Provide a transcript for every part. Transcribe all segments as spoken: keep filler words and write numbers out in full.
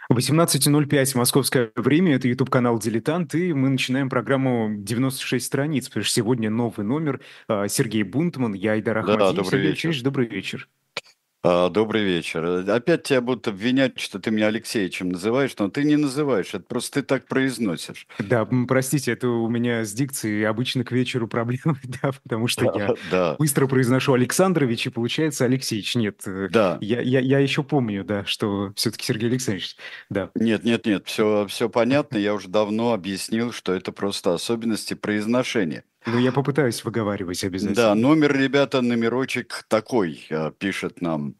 восемнадцать ноль пять московское время, это YouTube-канал «Дилетант», и мы начинаем программу девяносто шесть страниц, потому что сегодня новый номер. А, Сергей Бунтман, я Айдар Да, Ахмадиев. добрый Сергей вечер. Алексеевич, добрый вечер. А, добрый вечер. Э, Опять тебя будут обвинять, что ты меня Алексеевичем называешь, но ты не называешь, это просто ты так произносишь. Да, м, простите, это у меня с дикцией обычно к вечеру проблемы, да, потому что я Да, быстро произношу Александрович, и получается Алексеевич. Нет, э, да. я, я, я еще помню, да, что все-таки Сергей Александрович, да. Нет, нет, нет, все, все понятно. Я уже давно объяснил, что это просто особенности произношения. Но я попытаюсь выговаривать Да, обязательно. номер, ребята, номерочек такой, э, пишет нам,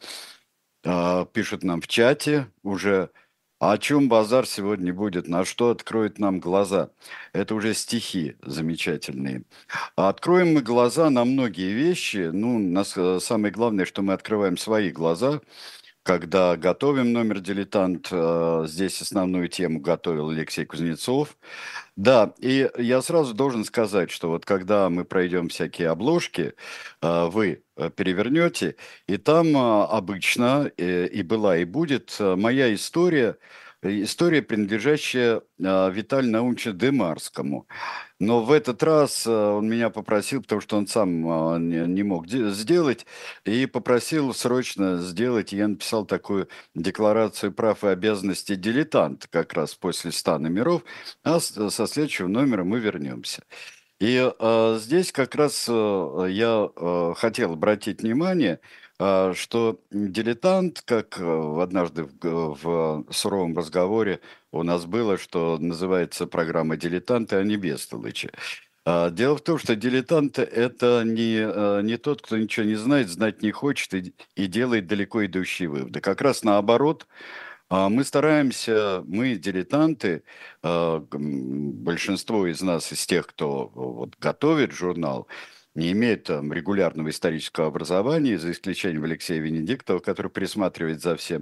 э, пишет нам в чате уже. А о чем базар сегодня будет? На что откроет нам глаза? Это уже стихи замечательные. А откроем мы глаза на многие вещи. Ну, нас, э, самое главное, что мы открываем свои глаза, когда готовим номер «Дилетант». э, Здесь основную тему готовил Алексей Кузнецов. Да, и я сразу должен сказать, что вот когда мы пройдем всякие обложки, э, вы э, перевернете, и там э, обычно э, и была, и будет э, моя история, э, история, принадлежащая э, Виталию Наумовичу Демарскому. Но в этот раз э, он меня попросил, потому что он сам э, не, не мог де- сделать, и попросил срочно сделать. И я написал такую декларацию прав и обязанностей «Дилетант» как раз после ста номеров, а с- со следующего номера мы вернемся. И э, здесь как раз э, я э, хотел обратить внимание, э, что дилетант, как э, однажды в, г- в суровом разговоре у нас было, что называется программа «Дилетанты», а не «Бестолычи». А, Дело в том, что дилетант – это не, э, не тот, кто ничего не знает, знать не хочет и, и делает далеко идущие выводы. Как раз наоборот, а, мы стараемся, мы дилетанты, а, м, большинство из нас, из тех, кто э, вот, готовит журнал, не имеет там регулярного исторического образования, за исключением Алексея Венедиктова, который присматривает за всем.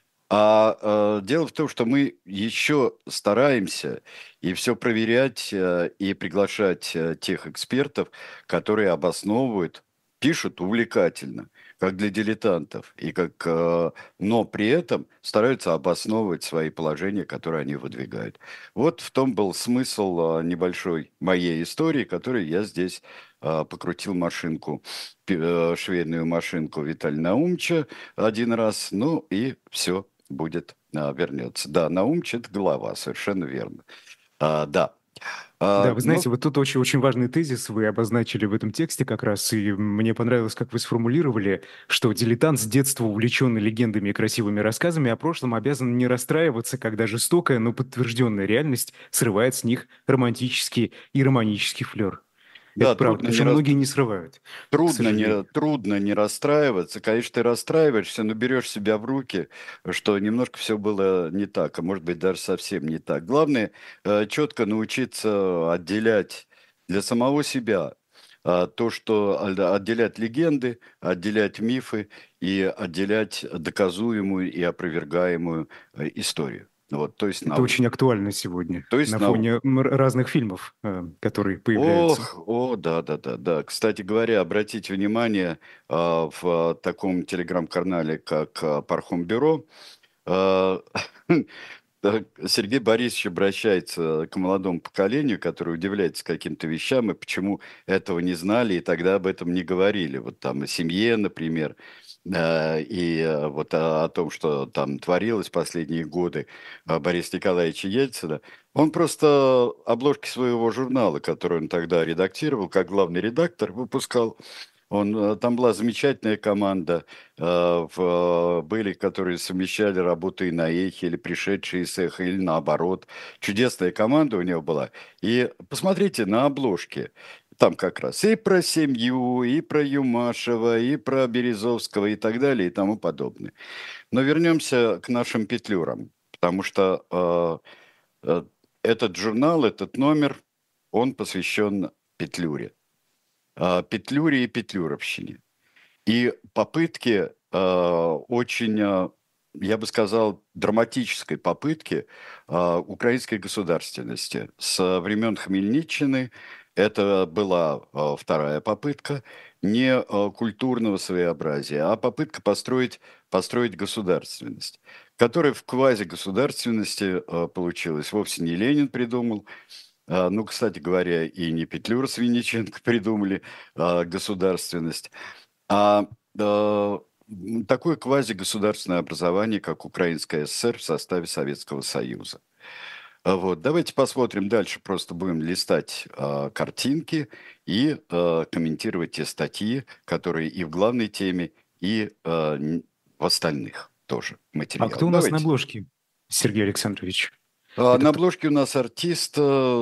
А э, дело в том, что мы еще стараемся и все проверять, э, и приглашать э, тех экспертов, которые обосновывают, пишут увлекательно, как для дилетантов, и как, э, но при этом стараются обосновывать свои положения, которые они выдвигают. Вот в том был смысл э, небольшой моей истории, которой я здесь э, покрутил машинку, пи- э, швейную машинку Виталия Наумча один раз, ну и все будет, а, вернется. Да, Наумыч – это голова, совершенно верно. А, да. Да, А, вы ну, знаете, вот тут очень, очень важный тезис вы обозначили в этом тексте как раз, и мне понравилось, как вы сформулировали, что дилетант с детства увлеченный легендами и красивыми рассказами о прошлом обязан не расстраиваться, когда жестокая, но подтвержденная реальность срывает с них романтический и романический флер. да, Это правда, трудно потому не, что рас- многие не срывают, к трудно, не, сожалению. трудно не расстраиваться. Конечно, ты расстраиваешься, но берешь себя в руки, что немножко все было не так, а может быть даже совсем не так. Главное, э, четко научиться отделять для самого себя а, то, что а, отделять легенды, отделять мифы и отделять доказуемую и опровергаемую э, историю. Вот, то есть Это очень науку. актуально сегодня То есть на фоне науку. м, разных фильмов, э, которые появляются. Ох, о, да, да, да, да. Кстати говоря, обратите внимание, а, в а, таком телеграм-канале, как а, Пархом Бюро, а, так, Сергей Борисович обращается к молодому поколению, которое удивляется каким-то вещам, и почему этого не знали, и тогда об этом не говорили. Вот там о семье, например, а, и а, вот о, о том, что там творилось последние годы а, Бориса Николаевича Ельцина. Он просто обложки своего журнала, который он тогда редактировал, как главный редактор, выпускал. Он, э, там была замечательная команда, э, в, были, которые совмещали работу и на эхе, или пришедшие из эха, или наоборот. Чудесная команда у него была. И посмотрите на обложке. Там как раз и про семью, и про Юмашева, и про Березовского, и так далее, и тому подобное. Но вернемся к нашим петлюрам, потому что э, э, этот журнал, этот номер, он посвящен Петлюре. А, Петлюре и петлюровщине. И попытки а, очень, а, я бы сказал, драматической попытки а, украинской государственности. С времен Хмельниччины это была а, вторая попытка не а, культурного своеобразия, а попытка построить, построить государственность. которая в квазигосударственности э, получилась. Вовсе не Ленин придумал. А, ну, кстати говоря, и не Петлюра с Винниченко придумали а, государственность, а а, м, такое квазигосударственное образование, как Украинская ССР в составе Советского Союза. А Вот, давайте посмотрим дальше, просто будем листать а, картинки и а, комментировать те статьи, которые и в главной теме, и а, н- в остальных тоже А материалах. кто у нас на Давайте. обложке, Сергей Александрович? А, Это На кто? обложке у нас артист,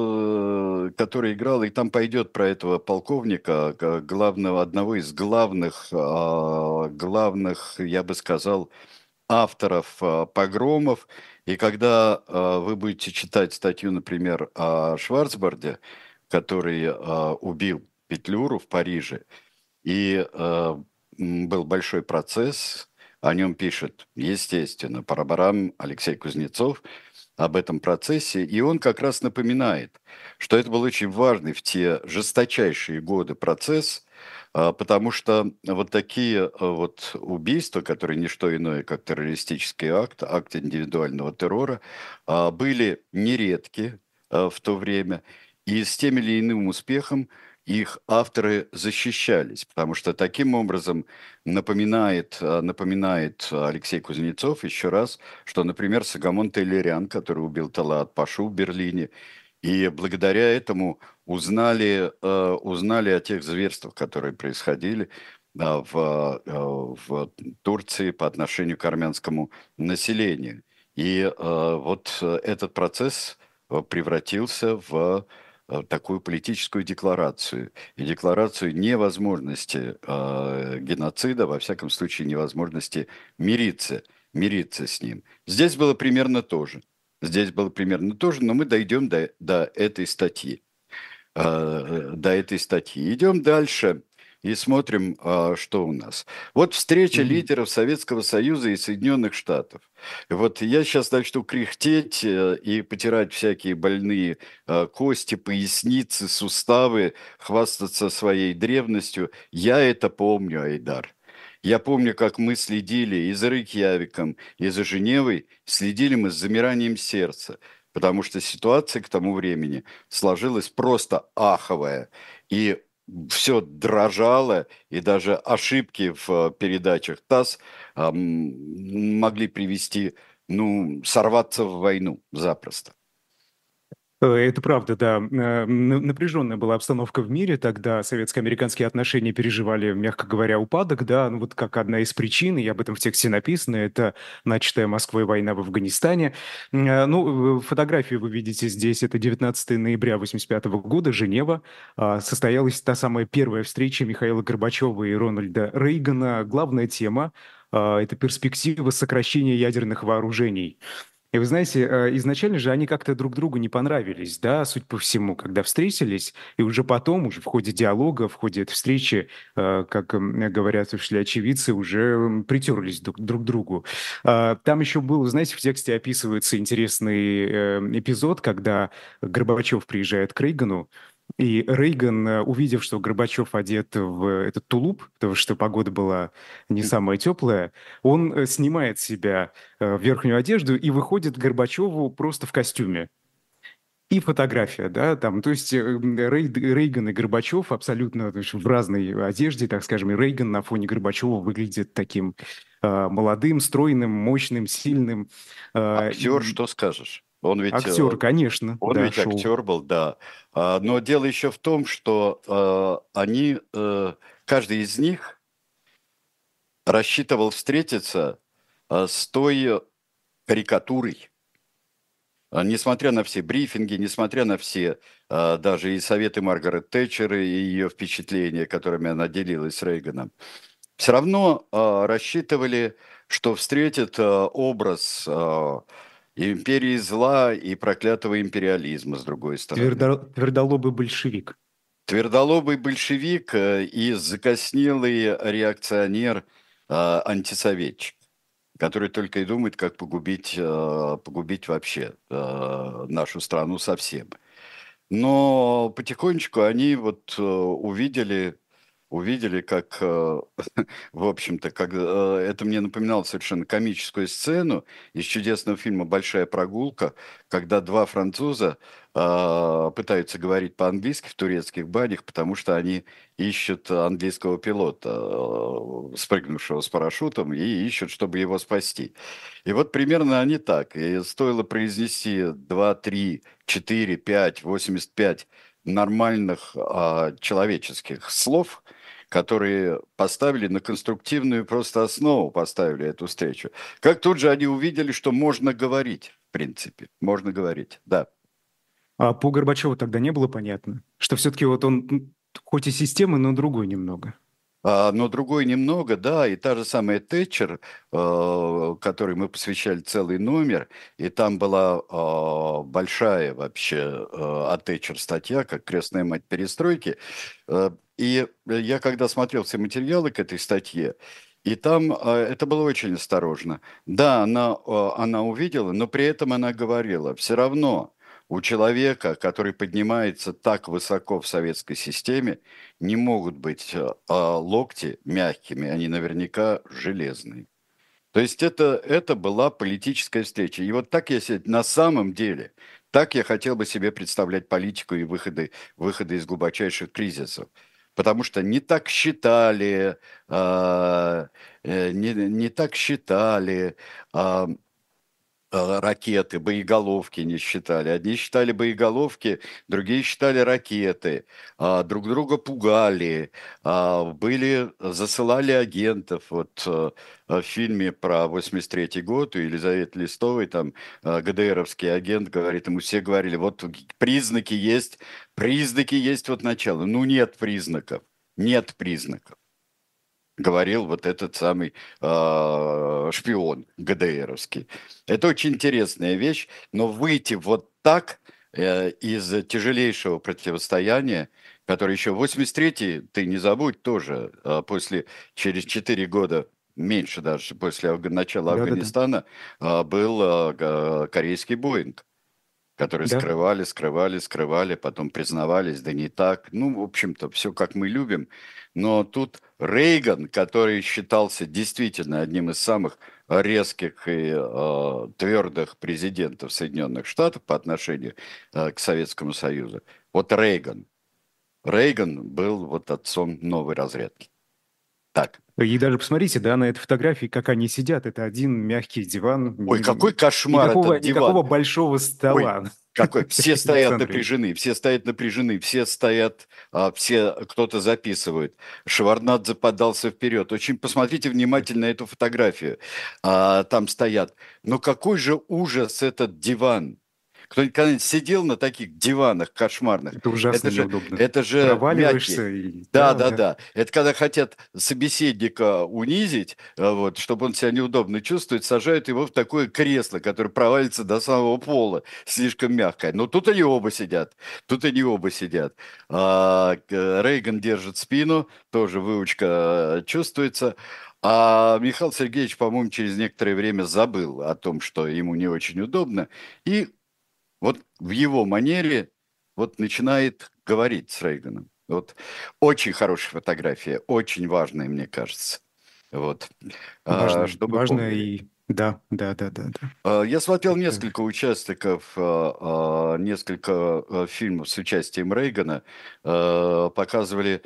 э, который играл, и там пойдет про этого полковника, г- главного, одного из главных, а, главных, я бы сказал, авторов а, погромов. И когда а, вы будете читать статью, например, о Шварцбарде, который а, убил Петлюру в Париже, и а, м, был большой процесс, о нем пишет, естественно, парабарам Алексей Кузнецов об этом процессе, и он как раз напоминает, что это был очень важный в те жесточайшие годы процесс, а, потому что вот такие а, вот убийства, которые не что иное, как террористический акт, акт индивидуального террора, а, были нередки а, в то время, и с тем или иным успехом их авторы защищались, потому что таким образом напоминает, а, напоминает Алексей Кузнецов еще раз, что, например, Сагамон Тейлерян, который убил Талат Пашу в Берлине, и благодаря этому узнали, э, узнали о тех зверствах, которые происходили да, в, э, в Турции по отношению к армянскому населению. И э, вот э, этот процесс э, превратился в э, такую политическую декларацию. И декларацию невозможности э, геноцида, во всяком случае, невозможности мириться, мириться с ним. Здесь было примерно то же. Здесь было примерно то же, но мы дойдем до, до этой статьи. э, До этой статьи. Идем дальше и смотрим, а, что у нас. Вот встреча Мгм. лидеров Советского Союза и Соединенных Штатов. Вот я сейчас начну кряхтеть э, и потирать всякие больные э, кости, поясницы, суставы, хвастаться своей древностью. Я это помню, Айдар. Я помню, как мы следили и за Рейкьявиком, и за Женевой, следили мы с замиранием сердца, потому что ситуация к тому времени сложилась просто аховая. И все дрожало, и даже ошибки в э, передачах ТАСС ам, могли привести, ну, сорваться в войну запросто. Э, Это правда, да. Э, н- Напряженная была обстановка в мире, тогда советско-американские отношения переживали, мягко говоря, упадок, да, ну вот как одна из причин, и об этом в тексте написано, это начатая Москвой война в Афганистане. Э, Ну, э, фотографию вы видите здесь, это девятнадцатого ноября восемьдесят пятого года, Женева. А, Состоялась та самая первая встреча Михаила Горбачева и Рональда Рейгана. Главная тема а, — это перспектива сокращения ядерных вооружений. И вы знаете, э, изначально же они как-то друг другу не понравились, да, суть по всему, когда встретились, и уже потом, уже в ходе диалога, в ходе этой встречи, э, как м, говорят ушли очевидцы, уже м, притерлись друг, друг к другу. А, Там еще был, знаете, в тексте описывается интересный э, эпизод, когда Горбачев приезжает к Рейгану, и Рейган, э, увидев, что Горбачев одет в этот тулуп, потому что погода была не самая теплая, он э, снимает с себя э, верхнюю одежду и выходит к Горбачеву просто в костюме. И фотография, да, там, то есть э, Рей- Рейган и Горбачев абсолютно, то есть в разной одежде, так скажем, и Рейган на фоне Горбачева выглядит таким э, молодым, стройным, мощным, сильным. Э, Актер, и что скажешь? Он ведь, э, актер, конечно, он да, ведь шоу. актер был, да. А, Но дело еще в том, что э, они, э, каждый из них рассчитывал встретиться э, с той карикатурой. А, Несмотря на все брифинги, несмотря на все а, даже и советы Маргарет Тэтчер и ее впечатления, которыми она делилась с Рейганом, все равно а, рассчитывали, что встретят а, образ а, империи зла и проклятого империализма с другой стороны. Твердо- твердолобый большевик. Твердолобый большевик э, и закоснелый реакционер, а, антисоветчик, который только и думает, как погубить, э, погубить вообще э, нашу страну совсем. Но потихонечку они вот э, увидели, увидели, как, э, в общем-то, как, э, это мне напоминало совершенно комическую сцену из чудесного фильма «Большая прогулка», когда два француза а, пытаются говорить по-английски в турецких банях, потому что они ищут английского пилота, э, спрыгнувшего с парашютом, и ищут, чтобы его спасти. И вот примерно они так. И стоило произнести два, три, четыре, пять, восемьдесят пять нормальных а, человеческих слов, которые поставили на конструктивную просто основу, поставили эту встречу. Как тут же они увидели, что можно говорить, в принципе. Можно говорить, да. А по Горбачеву тогда не было понятно, что все-таки вот он м, хоть и система, но другой немного. А, но другой немного, да, и та же самая Тэтчер, э, которой мы посвящали целый номер, и там была а, большая вообще э, о Тэтчер статья, как «Крестная мать перестройки». Э, И я когда смотрел все материалы к этой статье, и там э, это было очень осторожно. Да, она, э, она увидела, но при этом она говорила, все равно у человека, который поднимается так высоко в советской системе, не могут быть э, а, локти мягкими, они наверняка железные. То есть это, это была политическая встреча. И вот так я себе, на самом деле, так я хотел бы себе представлять политику и выходы, выходы из глубочайших кризисов. Потому что не так считали, а, э, не, не так считали, а, а, ракеты, боеголовки не считали. Одни считали боеголовки, другие считали ракеты, а, друг друга пугали, а, были, засылали агентов. Вот э, в фильме про восемьдесят третий год у Елизаветы Листовой там э, ГДРовский агент говорит, ему все говорили, вот признаки есть, признаки есть вот начало. Ну нет признаков, нет признаков, говорил вот этот самый а, шпион ГДРовский. Это очень интересная вещь, но выйти вот так э, из тяжелейшего противостояния, которое еще восемьдесят третий, ты не забудь тоже, а, после, через четыре года, меньше даже, после Афга- начала Да-да-да. Афганистана, а, был а, га- корейский Боинг, которые Да, скрывали, скрывали, скрывали, потом признавались, да не так. Ну, в общем-то, все как мы любим. Но тут Рейган, который считался действительно одним из самых резких и э, твердых президентов Соединенных Штатов по отношению э, к Советскому Союзу, вот Рейган, Рейган был вот отцом новой разрядки. Так. и даже посмотрите, да, на этой фотографии, как они сидят. Это один мягкий диван, Ой, какой ни- кошмар никакого, этот никакого диван. большого Ой, стола, какой, все стоят Александр Ильич. напряжены, все стоят напряжены, все стоят, а, все, кто-то записывает. Шеварднадзе подался вперед. Очень посмотрите внимательно эту фотографию. А, там стоят. Но какой же ужас этот диван. Кто-нибудь когда-нибудь сидел на таких диванах кошмарных? Это ужасно Это же, неудобно. это же мягкие. Проваливаешься и... Да, Да, да, да. да. Это когда хотят собеседника унизить, а, вот, чтобы он себя неудобно чувствует, сажают его в такое кресло, которое провалится до самого пола, слишком мягкое. Но тут они оба сидят. Тут они оба сидят. А, к- Рейган держит спину, тоже выучка э, чувствуется. А Михаил Сергеевич, по-моему, через некоторое время забыл о том, что ему не очень удобно. И вот в его манере вот начинает говорить с Рейганом. Вот очень хорошая фотография, очень важная, мне кажется. Вот. А, Важно, чтобы важно помнили. и... Да, да, да, да, да. А, Я смотрел Это... несколько участников, а, а, несколько а, фильмов с участием Рейгана. А, Показывали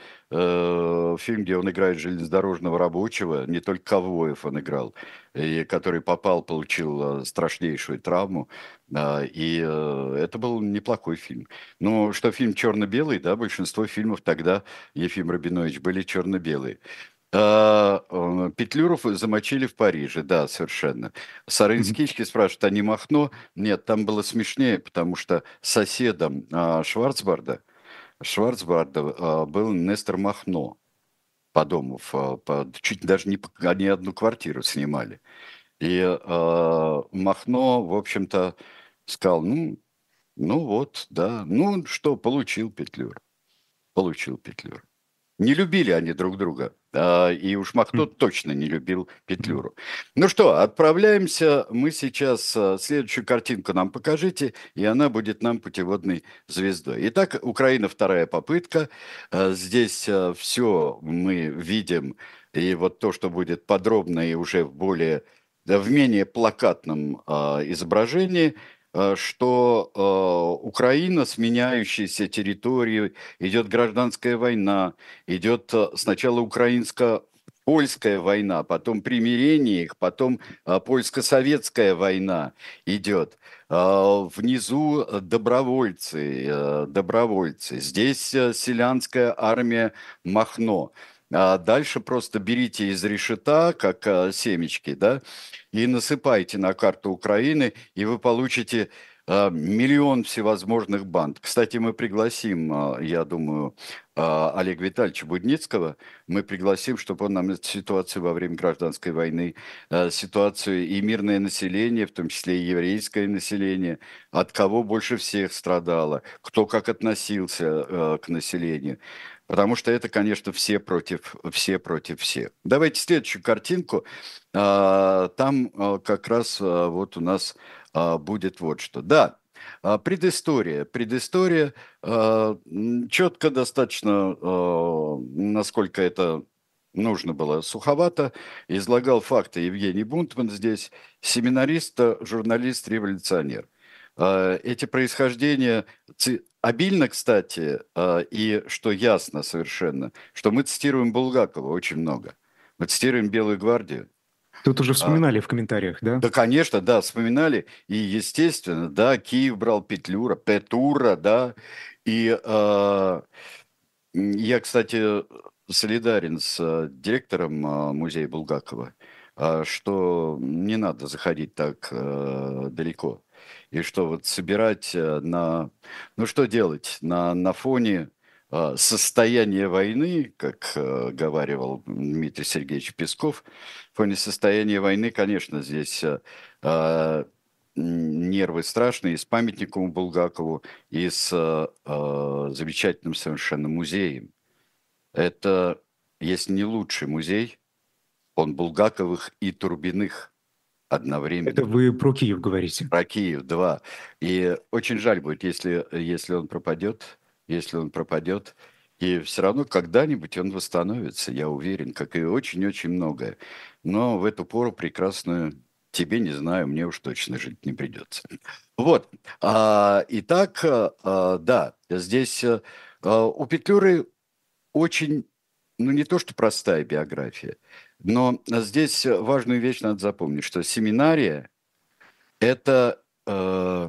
э, фильм, где он играет железнодорожного рабочего, не только ковбоев он играл, и который попал, получил э, страшнейшую травму. А, И э, это был неплохой фильм. Ну, что фильм черно-белый, да, большинство фильмов тогда, Ефим Рабинович, были черно-белые. А, э, Петлюров замочили в Париже, да, совершенно. Мгм. Сарынскички спрашивают, а не Махно? Нет, там было смешнее, потому что соседом а, Шварцбарда, Шварцбарда а, был Нестор Махно по дому, в, по- чуть даже не, по- они одну квартиру снимали. И а, Махно, в общем-то, сказал, ну, ну вот, да, ну что, получил Петлюр, получил Петлюр. Не любили они друг друга. А, И уж Махно М, точно не любил м. Петлюру. Ну что, отправляемся мы сейчас. а, Следующую картинку нам покажите, и она будет нам путеводной звездой. Итак, Украина вторая попытка. А, Здесь все мы видим, и вот то, что будет подробно и уже в более, да, в менее плакатном а, изображении, а, что а, Украина с меняющейся территорией, идет гражданская война, идет э, сначала украинско-польская война, потом примирение их, потом а, польско-советская война идет. А, Внизу э, добровольцы, э, добровольцы. Здесь э, селянская армия Махно. А дальше просто берите из решета, как э, семечки, да, и насыпайте на карту Украины, и вы получите э, миллион всевозможных банд. Кстати, мы пригласим, э, я думаю, э, Олега Витальевича Будницкого, мы пригласим, чтобы он нам эту ситуацию во время гражданской войны, э, ситуацию и мирное население, в том числе и еврейское население, от кого больше всех страдало, кто как относился э, к населению. Потому что это, конечно, все против, все против всех. Давайте следующую картинку. А, Там а, как раз а, вот у нас а, будет вот что. Да, а, предыстория. Предыстория а, м, четко достаточно, а, насколько это нужно было, суховато. Излагал факты Евгений Бунтман здесь. Семинарист, а, журналист, революционер. А, Эти происхождения ци- обильно, кстати, а, и что ясно совершенно, что мы цитируем Булгакова очень много. Мы цитируем «Белую гвардию». Тут уже А, вспоминали в комментариях, да? Да, конечно, да, вспоминали. И, естественно, да, Киев брал Петлюра, Петура, да. И а, м, я, кстати, солидарен с а, директором а, музея Булгакова, а, что не надо заходить так а, далеко. И что вот собирать а, на... Ну, что делать? На, на фоне а, состояния войны, как а, говаривал Дмитрий Сергеевич Песков, в фоне состояния войны, конечно, здесь а, а, м, нервы страшные, и с памятником Булгакову, и с а, а, замечательным совершенно музеем. Это, если не лучший музей, он Булгаковых и Турбиных Это одновременно. вы про Киев говорите. Про Киев, два. И очень жаль будет, если, если он пропадет, если он пропадет. И все равно когда-нибудь он восстановится, я уверен, как и очень-очень многое. Но в эту пору прекрасную тебе не знаю, мне уж точно жить не придется. Вот. А, итак, а, а, да, здесь а, а, у Петлюры очень, ну не то что простая биография, но здесь важную вещь надо запомнить, что семинария– это э,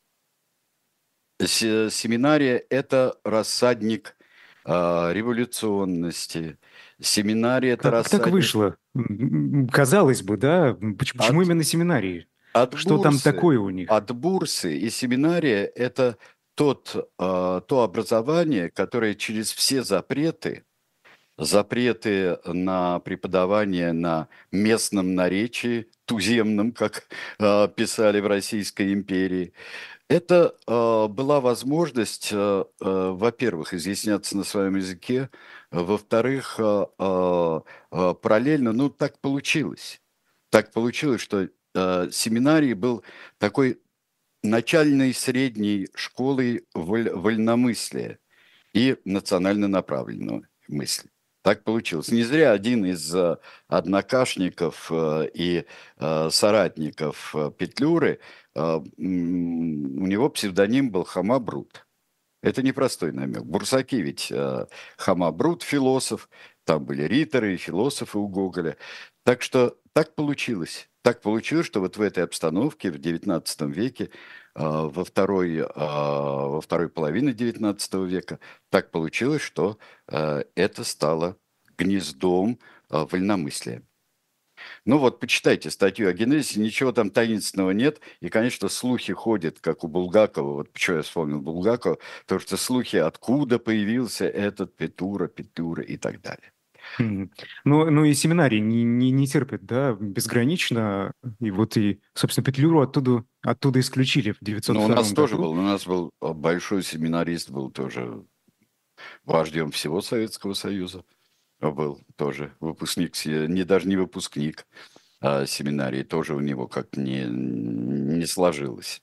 се- семинария– это рассадник э, революционности. Семинария– это Как так рассадник вышло? М, Казалось бы, да? Поч- Почему от, именно семинарии? от Что там бурсы. такое у них? От бурсы и семинария– это тот, э, то образование, которое через все запреты, запреты на преподавание на местном наречии, туземном, как э, писали в Российской империи. Это э, была возможность, э, э, во-первых, изъясняться на своем языке, э, во-вторых, э, э, э, параллельно, ну, так получилось. Так получилось, что э, семинарий был такой начальной средней школой воль- вольномыслия и национально направленного мысли. Так получилось. Не зря один из э, однокашников э, и э, соратников э, Петлюры, э, м, у него псевдоним был Хамабрут. Это непростой намек. Бурсаки ведь э, Хамабрут, философ, там были риторы и философы у Гоголя. Так что так получилось. Так получилось, что вот в этой обстановке в девятнадцатом веке, э, во второй, э, во второй половине девятнадцатого века, так получилось, что э, это стало гнездом э, вольномыслия. Ну вот, почитайте статью о генезисе, ничего там таинственного нет. И, конечно, слухи ходят, как у Булгакова. Вот почему я вспомнил Булгакова, потому что слухи, откуда появился этот Петура, Петура и так далее. Мгм. Ну, ну и семинарии не, не, не терпят, да, безгранично. И вот и, собственно, Петлюру оттуда, оттуда исключили в девятьсот Но у нас втором тоже году. был, у нас был э, большой семинарист, был тоже. вождем всего Советского Союза был тоже выпускник, се- не даже не выпускник, а семинарии тоже у него как не, не сложилось.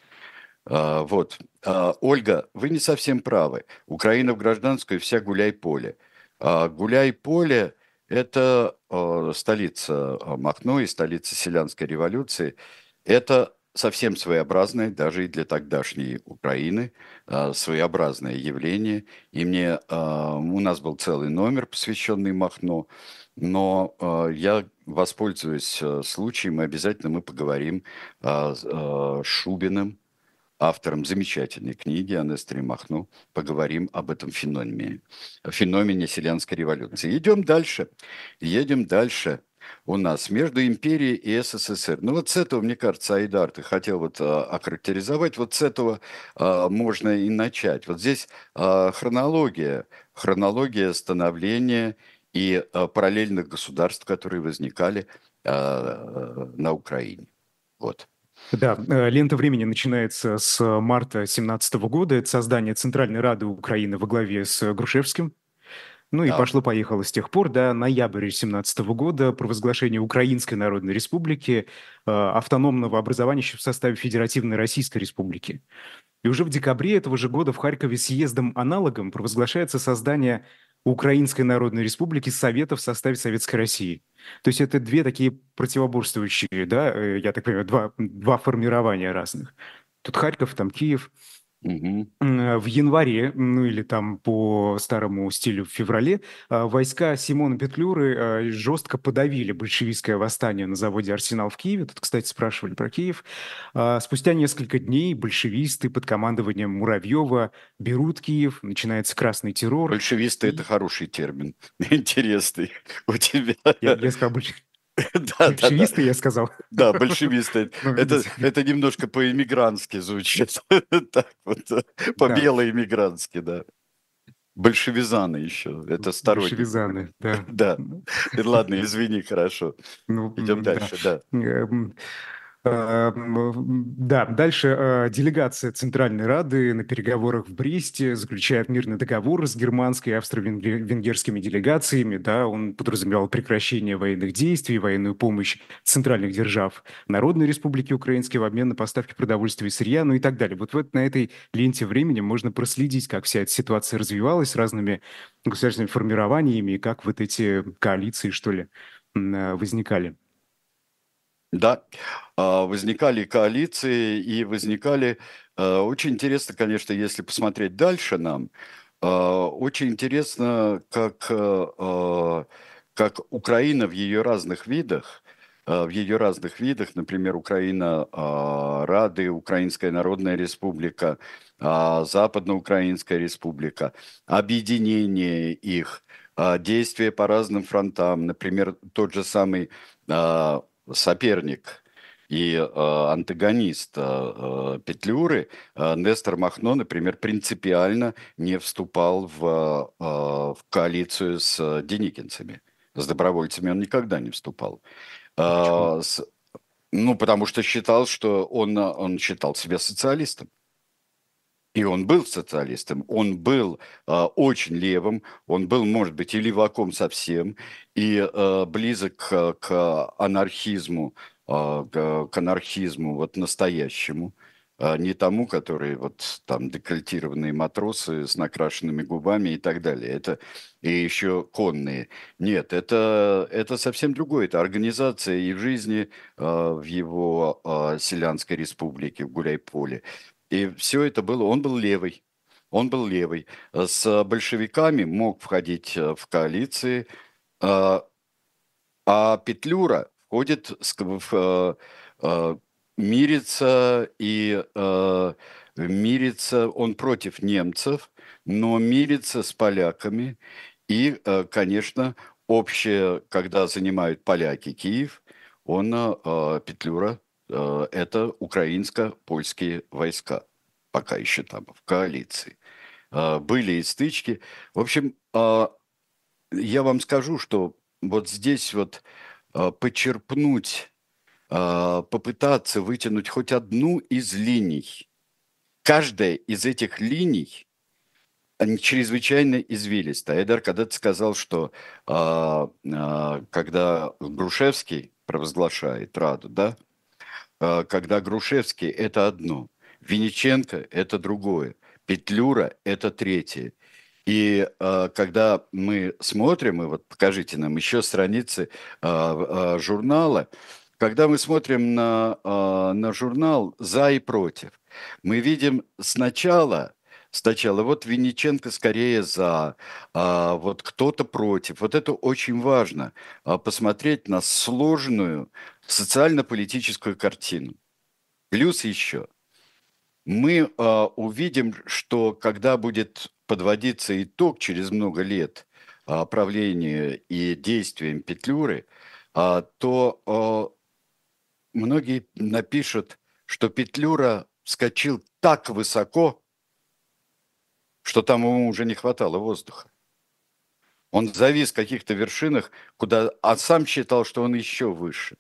А, вот. А, Ольга, вы не совсем правы. Украина в гражданскую, вся гуляй-поле. А, гуляй-поле – это а, столица а, Махно и столица Селянской революции. Это совсем своеобразное, даже и для тогдашней Украины, а, своеобразное явление. И мне, а, у нас был целый номер, посвященный Махно, но а, я воспользуюсь а, случаем, и обязательно мы поговорим а, с а, Шубиным, автором замечательной книги о Несторе Махно, поговорим об этом феномене, феномене Селянской революции. Идем дальше. Едем дальше. У нас между империей и СССР. Ну вот с этого, мне кажется, Айдар, ты хотел вот а, охарактеризовать, вот с этого а, можно и начать. Вот здесь а, хронология, хронология становления и а, параллельных государств, которые возникали а, на Украине. Вот. Да, э, лента времени начинается с марта семнадцатого года. Это создание Центральной Рады Украины во главе с Грушевским. Ну и Да. пошло-поехало с тех пор до ноября семнадцатого года, провозглашение Украинской Народной Республики, э, автономного образования в составе Федеративной Российской Республики. И уже в декабре этого же года в Харькове съездом-аналогом провозглашается создание Украинской Народной Республики Совета в составе Советской России. То есть это две такие противоборствующие, да, э, я так понимаю, два, два формирования разных. Тут Харьков, там Киев. Мгм. М, В январе, ну или там по старому стилю в феврале, а, войска Симона Петлюры а, жестко подавили большевистское восстание на заводе «Арсенал» в Киеве. Тут, кстати, спрашивали про Киев. А, Спустя несколько дней большевисты под командованием Муравьева берут Киев, начинается красный террор. Большевисты – это И хороший термин, интересный у тебя. я, я сказал, больш- Да, да, да, большевисты, я сказал. да, большевисты. Ну, Это, видите, это немножко по-иммигрантски звучит. Так вот, да, по-бело-иммигрантски, да. Большевизаны еще, это сторонники. большевизаны, да. Да. И ладно, извини, хорошо. Ну, Идем м, да. дальше, да. Эм, э, м, Да, дальше э, делегация Центральной Рады на переговорах в Бресте заключает мирный договор с германской и австро-венгерскими делегациями. Да, он подразумевал прекращение военных действий, военную помощь центральных держав Народной Республики Украинской в обмен на поставки продовольствия и сырья, ну и так далее. Вот, вот на этой ленте времени можно проследить, как вся эта ситуация развивалась с разными государственными формированиями и как вот эти коалиции, что ли, м, э, возникали. Да, а, возникали коалиции и возникали... а, Очень интересно, конечно, если посмотреть дальше нам, а, очень интересно, как, а, а, как Украина в ее разных видах, а, в ее разных видах, например, Украина а, Рады, Украинская Народная Республика, а, Западноукраинская Республика, объединение их, а, действия по разным фронтам, например, тот же самый а, соперник и э, антагонист э, э, Петлюры, э, Нестор Махно, например, принципиально не вступал в, э, в коалицию с э, деникинцами. С добровольцами он никогда не вступал. Почему? Э, с- ну, потому что считал, что он, э, он считал себя социалистом. И он был социалистом, он был э, очень левым, он был, может быть, и леваком совсем, и э, близок к, к анархизму, э, к, к анархизму вот настоящему, а не тому, который вот там декольтированные матросы с накрашенными губами и так далее. Это и еще конные. Нет, это, это совсем другое. Это организация и в жизни э, в его э, Селянской республике, в Гуляйполе. И все это было, он был левый, он был левый. Э, С большевиками мог входить э, в коалиции, э, а Петлюра входит с- в, э, э, мирится и э, мирится, он против немцев, но мирится с поляками. И, э, конечно, общее, когда занимают поляки Киев, он, э, э, Петлюра, э, это украинско-польские войска, пока еще там в коалиции. Э, Были и стычки. В общем, э, я вам скажу, что вот здесь вот а, почерпнуть, а, попытаться вытянуть хоть одну из линий. Каждая из этих линий они чрезвычайно извилисто. Айдар когда-то сказал, что а, а, когда Грушевский провозглашает Раду, да, а, когда Грушевский – это одно, Винниченко – это другое, Петлюра – это третье. И а, когда мы смотрим, и вот покажите нам еще страницы а, а, журнала, когда мы смотрим на, а, на журнал «За и против», мы видим сначала, сначала вот Винниченко скорее «за», а, вот кто-то против. Вот это очень важно, а, посмотреть на сложную социально-политическую картину. Плюс еще мы а, увидим, что когда будет подводиться итог через много лет а, правления и действиям Петлюры, а, то а, многие напишут, что Петлюра вскочил так высоко, что там ему уже не хватало воздуха. Он завис в каких-то вершинах, куда, а сам считал, что он еще выше.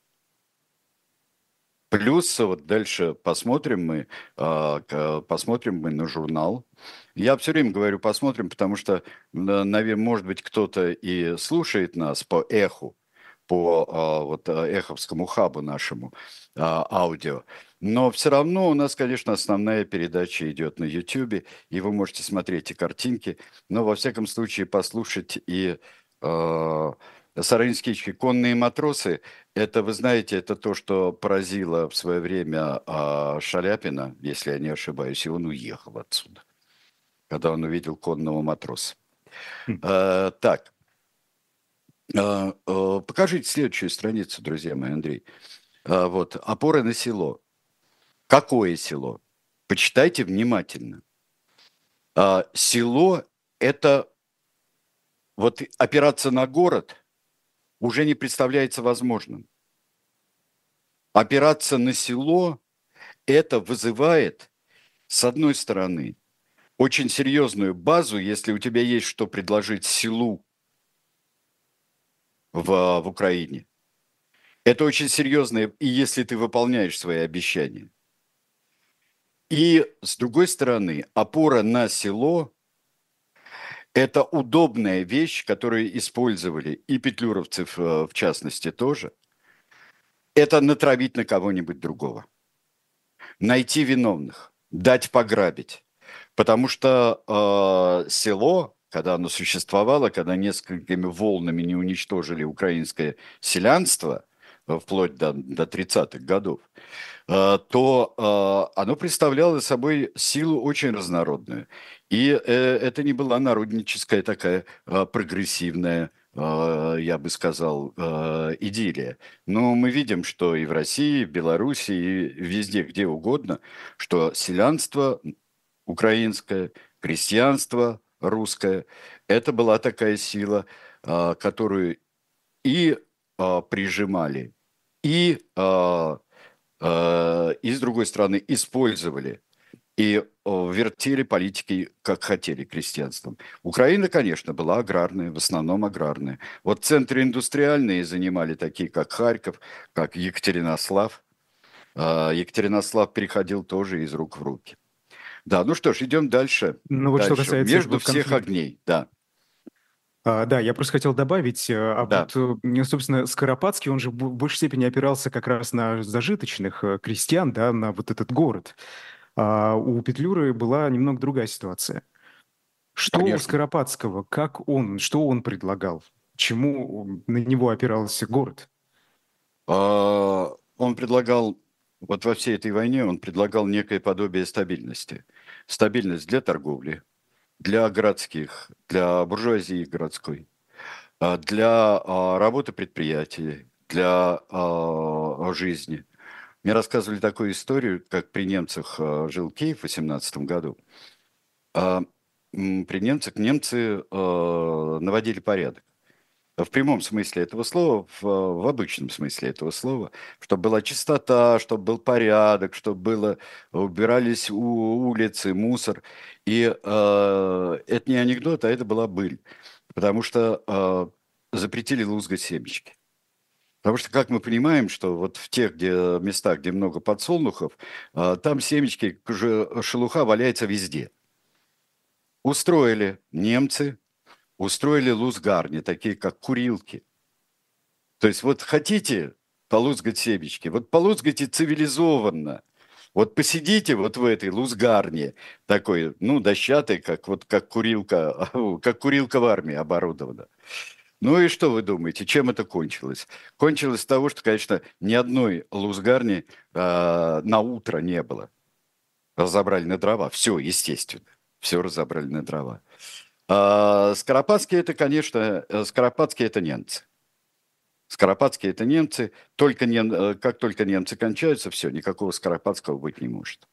Плюс вот дальше посмотрим мы, а, к- посмотрим мы на журнал. Я все время говорю посмотрим, потому что, наверное, может быть, кто-то и слушает нас по эху, по а, вот а, эховскому хабу нашему а, аудио. Но все равно у нас, конечно, основная передача идет на YouTube, и вы можете смотреть и картинки, но во всяком случае послушать и а, сарынские конные матросы. Это, вы знаете, это то, что поразило в свое время а, Шаляпина, если я не ошибаюсь, и он уехал отсюда, когда он увидел конного матроса. Хм. А, так, а, а, покажите следующую страницу, друзья мои, Андрей. А, вот, опоры на село. Какое село? Почитайте внимательно. А, село – это вот опираться на город уже не представляется возможным. Опираться на село – это вызывает, с одной стороны, очень серьезную базу, если у тебя есть что предложить селу в, в Украине. Это очень серьезное, и если ты выполняешь свои обещания. И, с другой стороны, опора на село – это удобная вещь, которую использовали и петлюровцы, в, в частности, тоже. Это натравить на кого-нибудь другого. Найти виновных, дать пограбить. Потому что э, село, когда оно существовало, когда несколькими волнами не уничтожили украинское селянство, э, вплоть до, до тридцатых годов, э, то э, оно представляло собой силу очень разнородную. И э, это не была народническая такая э, прогрессивная, э, я бы сказал, э, идиллия. Но мы видим, что и в России, и в Беларуси, и везде, где угодно, что селянство украинское, крестьянство русское, это была такая сила, а, которую и а, прижимали, и, а, а, и с другой стороны использовали и а, вертели политики, как хотели, крестьянством. Украина, конечно, была аграрная, в основном аграрная. Вот центры индустриальные занимали такие, как Харьков, как Екатеринослав. А, Екатеринослав переходил тоже из рук в руки. Да, ну что ж, идем дальше. Ну вот что Дальше. касается Между этого всех конфликта. огней, да, А, да, я просто хотел добавить, э, а да. вот, э, м, собственно, Скоропадский, он же в бо- большей степени опирался как раз на зажиточных э, крестьян, да, на вот этот город. А у Петлюры была немного другая ситуация. Что у Конечно. Скоропадского, как он, что он предлагал? Чему на него опирался город? А, Он предлагал, вот во всей этой войне он предлагал некое подобие стабильности. Стабильность для торговли, для городских, для буржуазии городской, а, для а, работы предприятий, для а, жизни. Мне рассказывали такую историю, как при немцах а, жил Киев в восемнадцатом году. А, м, При немцах немцы а, наводили порядок. В прямом смысле этого слова, в, в обычном смысле этого слова, чтобы была чистота, чтобы был порядок, чтобы было, убирались у, улицы, мусор. И э, это не анекдот, а это была быль. Потому что э, запретили лузгать семечки. Потому что, как мы понимаем, что вот в тех где, местах, где много подсолнухов, э, там семечки, кожи- шелуха валяется везде. устроили немцы, устроили лузгарни, такие как курилки. То есть вот хотите полузгать семечки, вот полузгайте цивилизованно. Вот посидите вот в этой лузгарне такой, ну, дощатой, как вот как курилка, как курилка в армии оборудована. Ну и что вы думаете, чем это кончилось? Кончилось с того, что, конечно, ни одной лузгарни э, на утро не было. Разобрали на дрова. Все, естественно. Все разобрали на дрова. А Скоропадские это, конечно, э, Скоропадские это немцы. Скоропадские это немцы. Только нем... э, Как только немцы кончаются, все, никакого Скоропадского быть не может.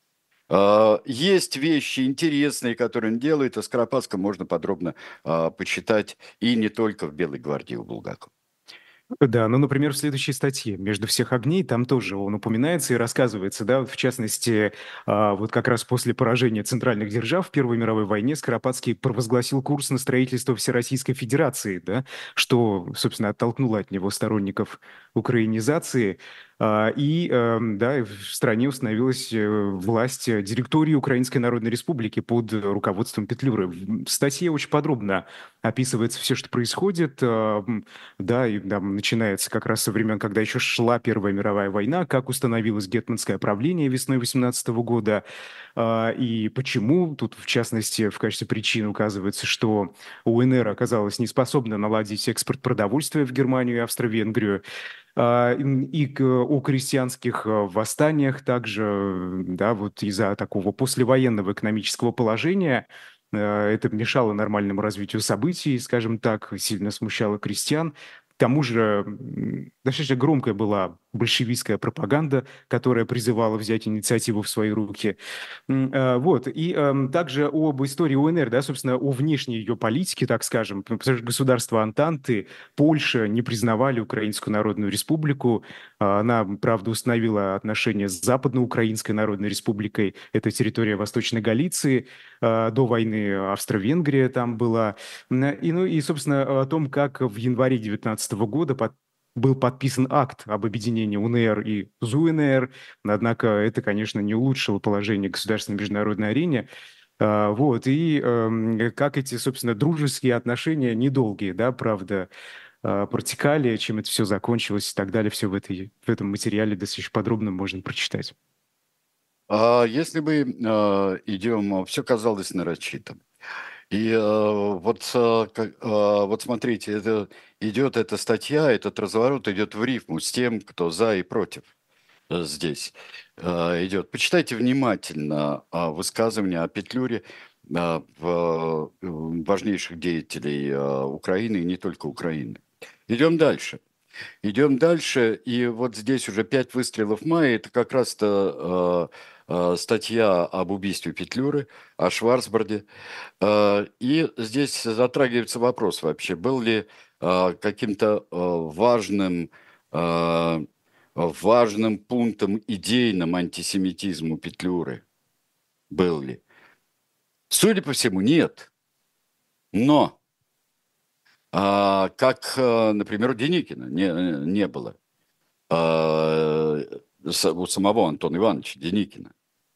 А, Есть вещи интересные, которые он делает, о Скоропадском можно подробно а, почитать, и не только в «Белой гвардии» у Булгакова. Да, ну, например, в следующей статье «Между всех огней» там тоже он упоминается и рассказывается, да, вот в частности, а, вот как раз после поражения центральных держав в Первой мировой войне Скоропадский провозгласил курс на строительство Всероссийской Федерации, да, что, собственно, оттолкнуло от него сторонников украинизации, а, и, эм, да, в стране установилась э, власть э, директории Украинской Народной Республики под руководством Петлюры. В статье очень подробно описывается все, что происходит, а, да, и там начинается как раз со времен, когда еще шла Первая мировая война, как установилось гетманское правление весной восемнадцатого года, а, и почему. Тут, в частности, в качестве причин указывается, что УНР оказалась не способна наладить экспорт продовольствия в Германию и Австро-Венгрию, а, и к- о крестьянских э, восстаниях также, э, да, вот из-за такого послевоенного экономического положения. э, Это мешало нормальному развитию событий, скажем так, сильно смущало крестьян. К тому же м, достаточно громкая была большевистская пропаганда, которая призывала взять инициативу в свои руки. М, э, Вот. И эм, также об истории УНР, да, собственно, о внешней ее политике, так скажем, потому что государства Антанты, Польша не признавали Украинскую Народную Республику. А, Она, правда, установила отношения с Западноукраинской Народной Республикой. Это территория Восточной Галиции. А, До войны Австро-Венгрия там была. М, И, ну, и, собственно, о том, как в январе девятнадцатого года под- был подписан акт об объединении УНР и ЗУНР. Однако это, конечно, не улучшило положение государства на международной арене. А, Вот, и эм, как эти, собственно, дружеские отношения недолгие, да, правда, а, протекали, чем это все закончилось и так далее, все в, этой, в этом материале достаточно подробно можно прочитать. А если мы э, идем, все казалось нарочитым. И э, вот, э, как- э, вот смотрите, это идет эта статья, этот разворот идет в рифму с тем, кто за и против э, здесь э, идет. Почитайте внимательно э, высказывания о Петлюре, э, в, э, важнейших деятелей э, Украины и не только Украины. Идем дальше. Идем дальше, и вот здесь уже пять выстрелов мая, это как раз-то э, э, статья об убийстве Петлюры, о Шварцбарде. Э, и здесь затрагивается вопрос вообще, был ли э, каким-то э, важным, э, важным пунктом идейным антисемитизму Петлюры? Был ли? Судя по всему, нет. Но, а, как, э, например, у Деникина не, не было. а, с- у самого Антона Ивановича Деникина.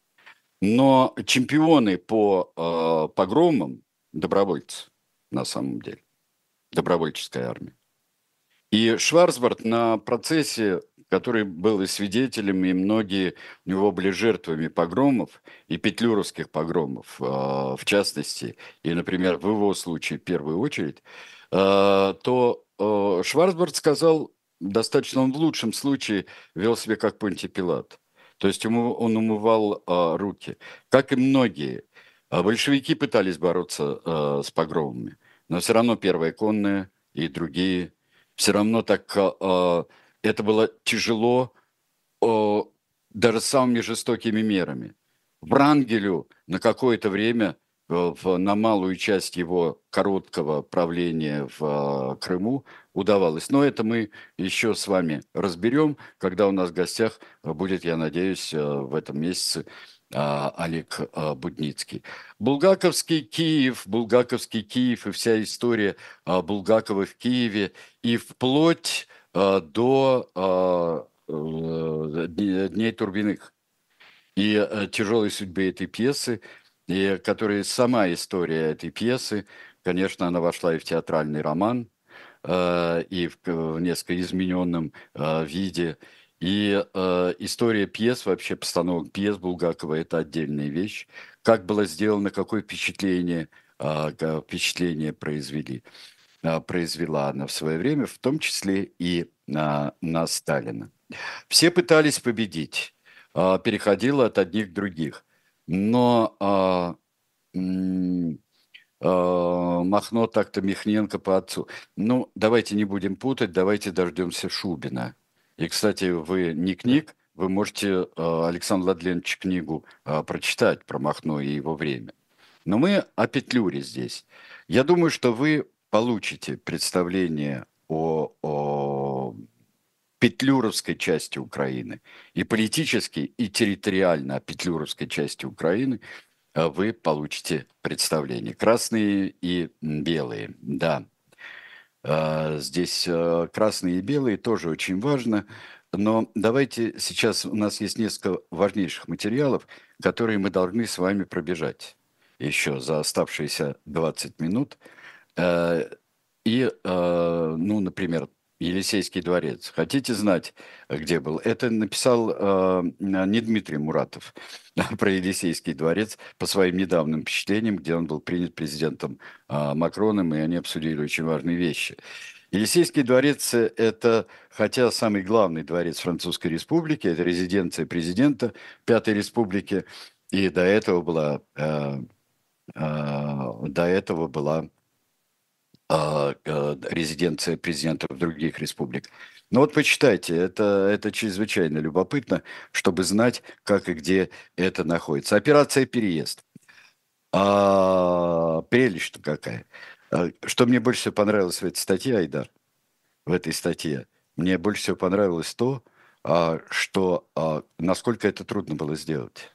Но чемпионы по э, погромам добровольцы, на самом деле, добровольческая армия. И Шварцбард на процессе, который был и свидетелем, и многие у него были жертвами погромов, и петлюровских погромов, э, в частности, и, например, в его случае в первую очередь, э, то э, Шварцбард сказал, достаточно он в лучшем случае вел себя как Понтий Пилат. То есть ему, он умывал э, руки, как и многие. А большевики пытались бороться э, с погромами, но все равно первая конная и другие все равно так э, э, это было тяжело, э, даже самыми жестокими мерами. Врангелю на какое-то время, э, в, на малую часть его короткого правления в э, Крыму удавалось. Но это мы еще с вами разберем, когда у нас в гостях будет, я надеюсь, э, в этом месяце а, Олег а, Будницкий. Булгаковский Киев, Булгаковский Киев и вся история а, Булгакова в Киеве и вплоть а, до а, э, Дней Турбиных и э, тяжелой судьбы этой пьесы. и которая сама история этой пьесы, конечно, она вошла и в театральный роман, э, и в, к- в несколько измененном э, виде. И э, история пьес, вообще постановок пьес Булгакова – это отдельная вещь. Как было сделано, какое впечатление, э, ка- впечатление произвели, э, произвела она в свое время, в том числе и на, на Сталина. Все пытались победить, э, переходило от одних к других. Но э, м, э, Махно так-то Михненко по отцу. Ну, давайте не будем путать, давайте дождемся Шубина. И, кстати, вы не Да. книг, вы можете э, Александр Владленович книгу э, прочитать про Махно и его время. Но мы о Петлюре здесь. Я думаю, что вы получите представление о, о петлюровской части Украины и политически, и территориально о петлюровской части Украины э, вы получите представление. Красные и белые, да. Э, Здесь э, красные и белые тоже очень важно. Но давайте сейчас, у нас есть несколько важнейших материалов, которые мы должны с вами пробежать еще за оставшиеся двадцать минут. Э, И, э, ну, например, Елисейский дворец. Хотите знать, где был? Это написал э, не Дмитрий Муратов про Елисейский дворец по своим недавним впечатлениям, где он был принят президентом э, Макроном, и они обсудили очень важные вещи. Елисейский дворец – это, хотя самый главный дворец Французской Республики, это резиденция президента Пятой Республики, и до этого была, э, э, до этого была а, э, резиденция президентов других республик. Но вот почитайте, это, это чрезвычайно любопытно, чтобы знать, как и где это находится. Операция «Переезд». А, прелесть-то какая. А, Что мне больше всего понравилось в этой статье, Айдар, в этой статье, мне больше всего понравилось то, а, что а, насколько это трудно было сделать.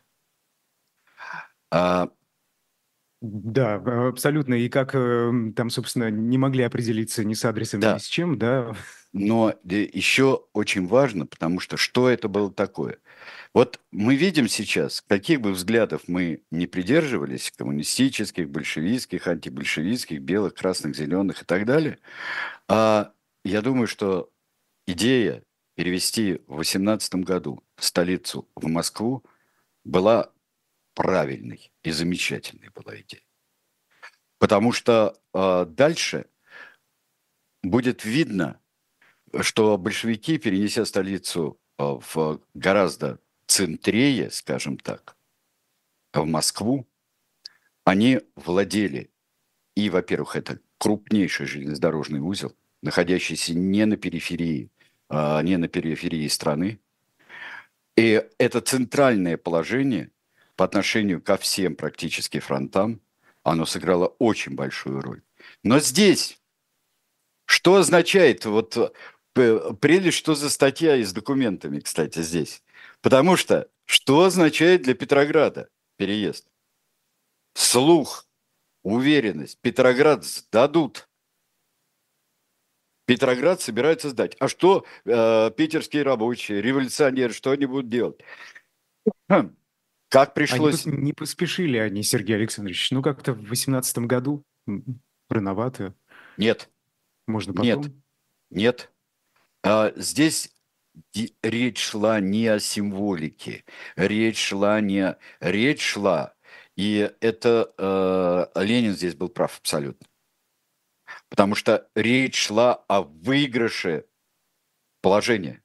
А, Да, э, абсолютно. И как э, там, собственно, не могли определиться ни с адресом, ни да, с чем, да. но еще очень важно, потому что что это было такое? Вот мы видим сейчас, каких бы взглядов мы не придерживались, коммунистических, большевистских, антибольшевистских, белых, красных, зеленых и так далее, а я думаю, что идея перевести в восемнадцатом году столицу в Москву была правильной и замечательной была идея. Потому что э, дальше будет видно, что большевики, перенеся столицу э, в гораздо центрее, скажем так, в Москву, они владели, и, во-первых, это крупнейший железнодорожный узел, находящийся не на периферии, а, не на периферии страны. И это центральное положение по отношению ко всем практически фронтам, оно сыграло очень большую роль. Но здесь, что означает, вот п- прелесть, что за статья и с документами, кстати, здесь? Потому что, что означает для Петрограда переезд? Слух, уверенность. Петроград сдадут. Петроград собираются сдать. А что э, питерские рабочие, революционеры, что они будут делать? Хм. Как А не, пос- пришлось... не поспешили они, Сергей Александрович. Ну, как-то в восемнадцатом году м, рановато. Нет, Можно нет, потом. нет. А, здесь ди- речь шла не о символике, речь шла не... Речь шла, и это э, Ленин здесь был прав абсолютно, потому что речь шла о выигрыше положения.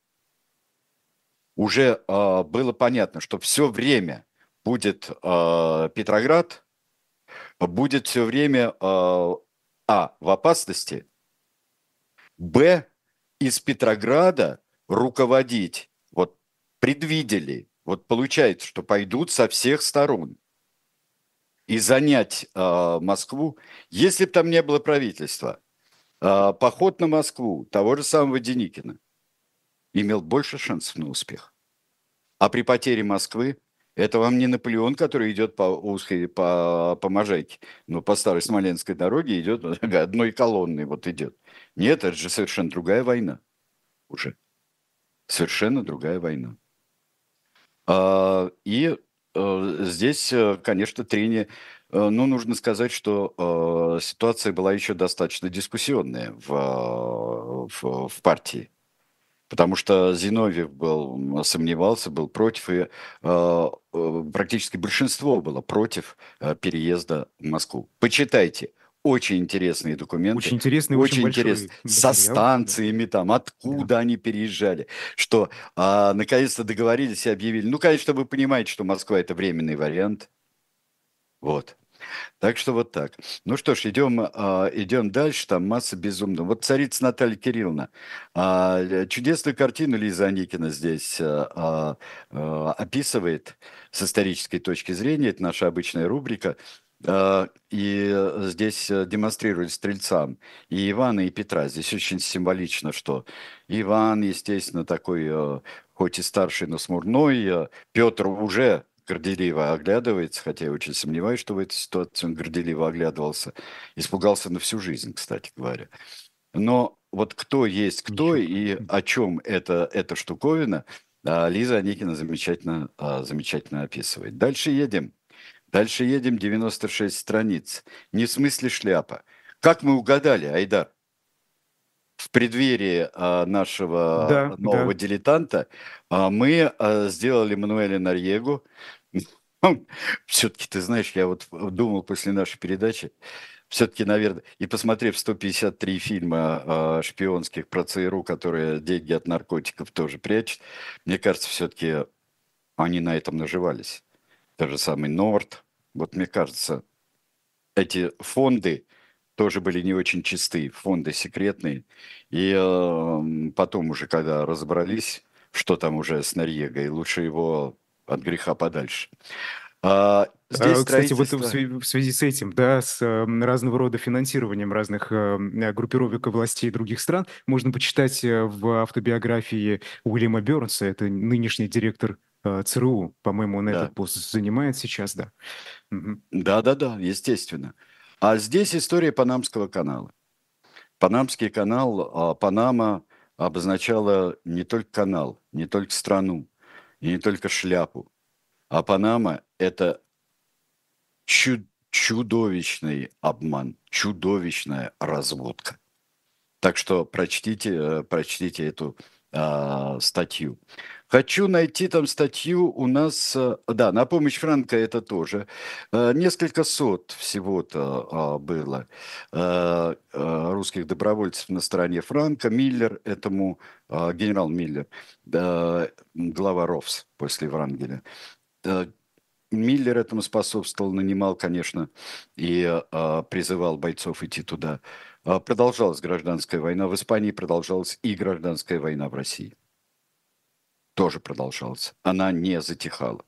Уже э, было понятно, что все время будет э, Петроград, будет все время э, а в опасности, б из Петрограда руководить. Вот предвидели, вот получается, что пойдут со всех сторон и занять э, Москву, если бы там не было правительства. Э, поход на Москву того же самого Деникина имел больше шансов на успех. А при потере Москвы это вам не Наполеон, который идет по узкой, по, по Можайке, но по старой Смоленской дороге идет одной колонной, вот идет. Нет, это же совершенно другая война уже. Совершенно другая война. А, и э, здесь, э, конечно, трение, э, ну, нужно сказать, что э, ситуация была еще достаточно дискуссионная в, э, в, в партии. Потому что Зиновьев был, м, сомневался, был против, и э, э, практически большинство было против э, переезда в Москву. Почитайте. Очень интересные документы, Очень интересный, очень очень интересно. большой Со материал. Да, станциями там, да. откуда они переезжали, что а, наконец-то договорились и объявили. Ну, конечно, вы понимаете, что Москва – это временный вариант. Вот. Так что вот так. Ну что ж, идем, а, идем дальше, там масса безумных. Вот царица Наталья Кирилловна. а, э, чудесную картину Лиза Аникина здесь а, а, а, описывает с исторической точки зрения. Это наша обычная рубрика. А, И э, здесь э, демонстрирует стрельцам и Ивана, и Петра. Здесь очень символично, что Иван, естественно, такой, э, хоть и старший, но смурной. э, Петр уже горделиво оглядывается, хотя я очень сомневаюсь, что в этой ситуации он горделиво оглядывался. Испугался на всю жизнь, кстати говоря. Но вот кто есть кто Ничего. и о чем эта, эта штуковина, а, Лиза Аникина замечательно, а, замечательно описывает. Дальше едем. Дальше едем, девяносто шесть страниц. Не в смысле шляпа. Как мы угадали, Айдар? В преддверии а, нашего Да, нового да. дилетанта а, мы а, сделали Мануэля Норьегу. Все-таки, ты знаешь, я вот думал после нашей передачи, все-таки, наверное, и посмотрев сто пятьдесят три фильма а, шпионских про ЦРУ, которые деньги от наркотиков тоже прячут, мне кажется, все-таки они на этом наживались. Тот же самый Норд. Вот мне кажется, эти фонды тоже были не очень чистые, фонды секретные. И э, потом уже, когда разобрались, что там уже с Норьегой, лучше его от греха подальше. А, здесь А, Кстати, вот в строительство, связи, в связи с этим, да, с э, разного рода финансированием разных э, э, группировок и властей других стран, можно почитать э, в автобиографии Уильяма Бернса, это нынешний директор э, ЦРУ, по-моему, он да, этот пост занимает сейчас, да. Мгм. да-да-да, естественно. А здесь история Панамского канала. Панамский канал, а, Панама обозначала не только канал, не только страну, и не только шляпу, а Панама – это чу- чудовищный обман, чудовищная разводка. Так что прочтите, э, прочтите эту а, статью. Хочу найти там статью у нас, э, да, на помощь Франко это тоже. Э, Несколько сот всего-то а, было э, э, русских добровольцев на стороне Франка. Миллер этому, а, генерал Миллер, да, глава РОВС после Врангеля. Э, Миллер этому способствовал, нанимал, конечно, и а, призывал бойцов идти туда. А, продолжалась гражданская война в Испании, продолжалась и гражданская война в России. Тоже продолжалась. Она не затихала.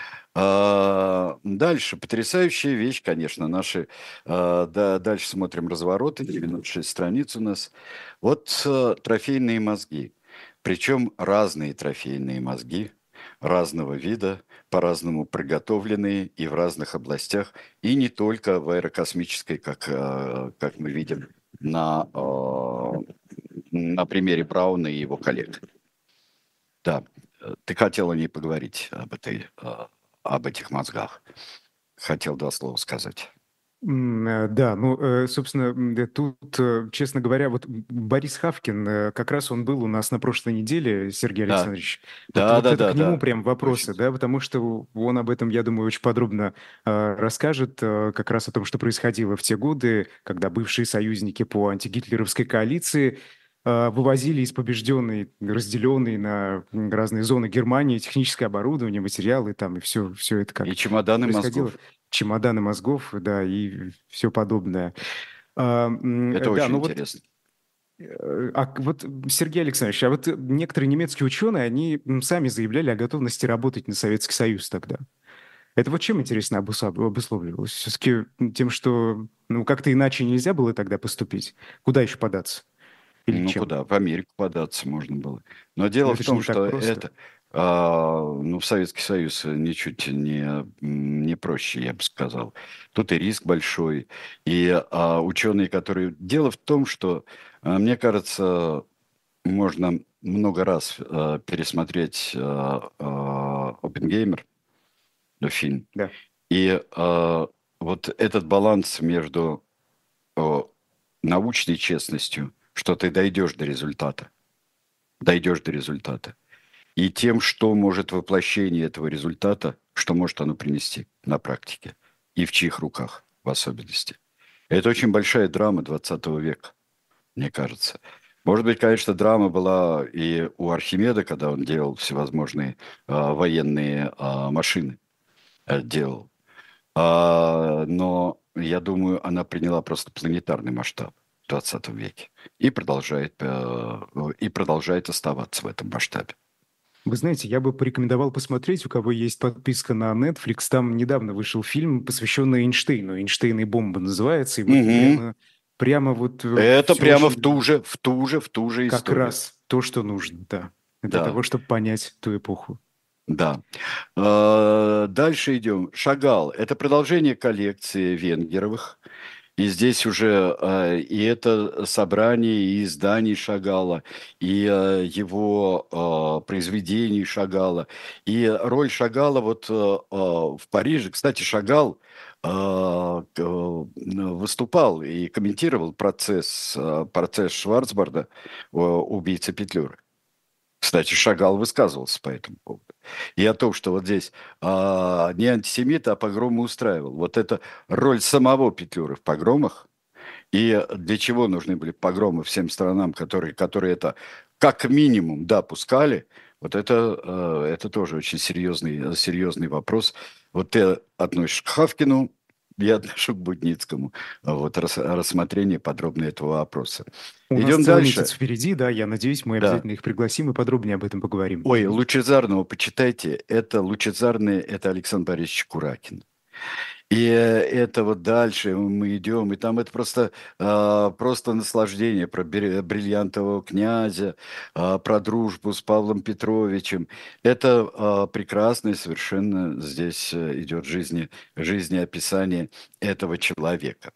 А, дальше, потрясающая вещь, конечно, наши, а, да, дальше смотрим развороты, девяносто шесть страниц у нас. Вот а, трофейные мозги, причем разные трофейные мозги, разного вида, по-разному приготовленные и в разных областях, и не только в аэрокосмической, как, а, как мы видим на, а, на примере Брауна и его коллег. Да, э, ты хотел о ней поговорить, об этой, а, об этих мозгах. Хотел два слова сказать. М, э, Да, ну, э, собственно, м, да, тут, э, честно говоря, вот м, Борис Хавкин, э, как раз он был у нас на прошлой неделе, Сергей Да, Александрович. Вот, да, вот да, это к да, нему да, прям точно. вопросы, да, потому что он об этом, я думаю, очень подробно э, расскажет, э, как раз о том, что происходило в те годы, когда бывшие союзники по антигитлеровской коалиции э, вывозили из побежденной, разделенной на м, разные зоны Германии техническое оборудование, материалы там и все, все это И как чемоданы происходило, мозгов. чемоданы мозгов, да, и все подобное. А, м, Это э, да, очень ну вот, интересно. э, а к- вот, Сергей Александрович, а вот некоторые немецкие ученые, они м, сами заявляли о готовности работать на Советский Союз тогда. Это вот чем, интересно, обуслав- обусловливалось? Все-таки тем, что, ну, как-то иначе нельзя было тогда поступить? Куда еще податься? Или Ну чем? куда? В Америку податься можно было. Но Но дело в это же том, не так что просто. это, а, ну, в Советский Союз ничуть не, м, не проще, я бы сказал. Тут и риск большой, и а, ученые, которые... Дело в том, что, а, мне кажется, можно много раз а, пересмотреть а, а, Оппенгеймер, э, фильм. Да. И э, вот этот баланс между э, научной честностью, что ты дойдешь до результата, дойдешь до результата, и тем, что может воплощение этого результата, что может оно принести на практике, и в чьих руках в особенности. Это очень большая драма двадцатого века, мне кажется. Может быть, конечно, драма была и у Архимеда, когда он делал всевозможные а, военные а, машины, э, делал. А, но я думаю, она приняла просто планетарный масштаб в двадцатом веке и продолжает, э, и продолжает оставаться в этом масштабе. Вы знаете, я бы порекомендовал посмотреть, у кого есть подписка на Netflix. Там недавно вышел фильм, посвященный Эйнштейну. «Эйнштейн и бомба» называется. И вот Мгм. прямо, прямо вот Это все прямо в ту очень же, в ту же, в ту же как историю. раз то, что нужно, да, для Да, того, чтобы понять ту эпоху. да. А, Дальше идем. Шагал. Это продолжение коллекции Венгеровых. И здесь уже а, и это собрание и изданий Шагала, и а, его а, произведений Шагала, и роль Шагала вот а, а, в Париже. Кстати, Шагал а, к- выступал и комментировал процесс, а, процесс Шварцбарда, а, убийцы Петлюры. Кстати, Шагал высказывался по этому поводу. И о том, что вот здесь а, не антисемит, а погромы устраивал. Вот это роль самого Петлюры в погромах. И для чего нужны были погромы всем странам, которые, которые это как минимум, да, пускали. Вот это, э, это тоже очень серьезный, серьезный вопрос. Вот ты относишь к Хавкину, я отношу к Будницкому. А Вот рас- рассмотрение подробное этого вопроса. У нас Идем целый месяц дальше. впереди, да, я надеюсь, мы Да. обязательно их пригласим и подробнее об этом поговорим. Ой, Лучезарного почитайте. Это Лучезарный, это Александр Борисович Куракин. И э, это вот дальше мы идем, и там это просто, а, просто наслаждение про бри- бриллиантового князя, а, про дружбу с Павлом Петровичем. Это а, прекрасное совершенно здесь э, идет жизни, жизнеописание этого человека.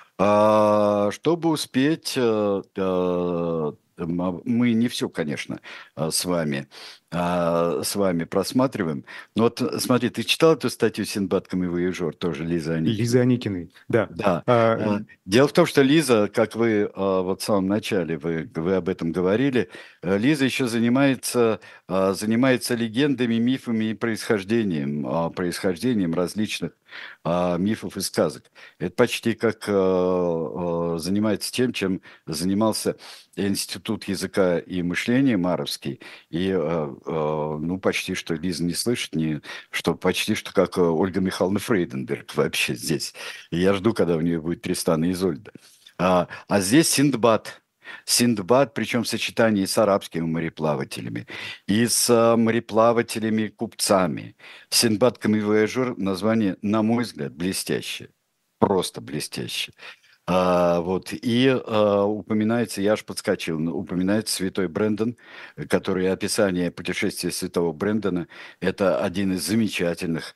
А, чтобы успеть, э, э, м- мы не все, конечно, а, с вами, а, с вами просматриваем. Но вот э, смотри, ты читал эту статью «Синдбад камевояжер», тоже Лиза Аникина? Лиза Аникиной, да. Да. А, Э, Дело в том, что Лиза, как вы э, вот в самом начале, вы, вы об этом говорили, э, Лиза еще занимается, э, занимается легендами, мифами и происхождением, а, происхождением различных а, мифов и сказок. Это почти как э, э, занимается тем, чем занимался Институт языка и мышления Маровский. И, э, э, ну, почти что Лиза не слышит, не, что почти что как э, Ольга Михайловна Фрейденберг вообще здесь. И я жду, когда у нее будет Тристан и Изольда. А, а здесь Синдбад. Синдбад, причем в сочетании с арабскими мореплавателями и с а, мореплавателями-купцами. Синдбад камевояжер, название, на мой взгляд, блестящее. Просто блестяще. А, вот, и а, упоминается, я аж подскочил, но упоминается святой Брэндон, который описание путешествия святого Брэндона, это один из замечательных,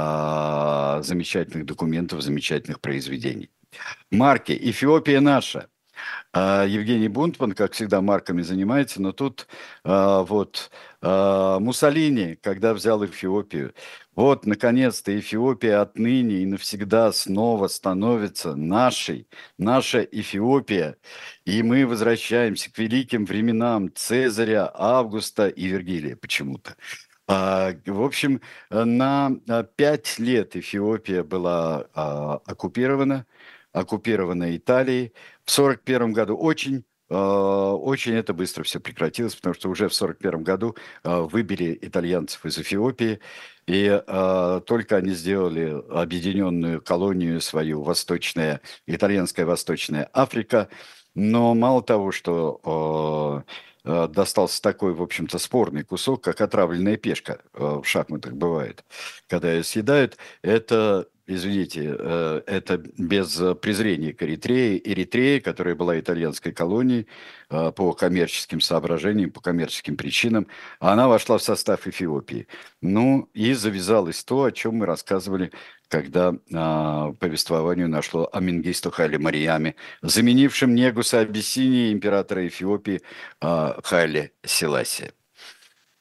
а, замечательных документов, замечательных произведений. Марки. Эфиопия наша. А, Евгений Бунтман, как всегда, марками занимается, но тут а, вот а, Муссолини, когда взял Эфиопию, вот, наконец-то, Эфиопия отныне и навсегда снова становится нашей, наша Эфиопия, и мы возвращаемся к великим временам Цезаря, Августа и Вергилия почему-то. А, в общем, на а, пять лет Эфиопия была а, оккупирована, оккупирована Италией. В сорок первом году очень, э, очень это быстро все прекратилось, потому что уже в сорок первом году э, выбили итальянцев из Эфиопии, и э, только они сделали объединенную колонию свою, восточная, итальянская Восточная Африка. Но мало того, что э, э, достался такой, в общем-то, спорный кусок, как отравленная пешка э, в шахматах бывает, когда ее съедают, это извините, э, это без э, презрения к Эритрее. Эритрея, которая была итальянской колонией э, по коммерческим соображениям, по коммерческим причинам, она вошла в состав Эфиопии. Ну и завязалось то, о чем мы рассказывали, когда а, повествованию нашло о Менгисту Хайле Марияме, заменившем Негуса Абиссинии императора Эфиопии а, Хайле Селасия.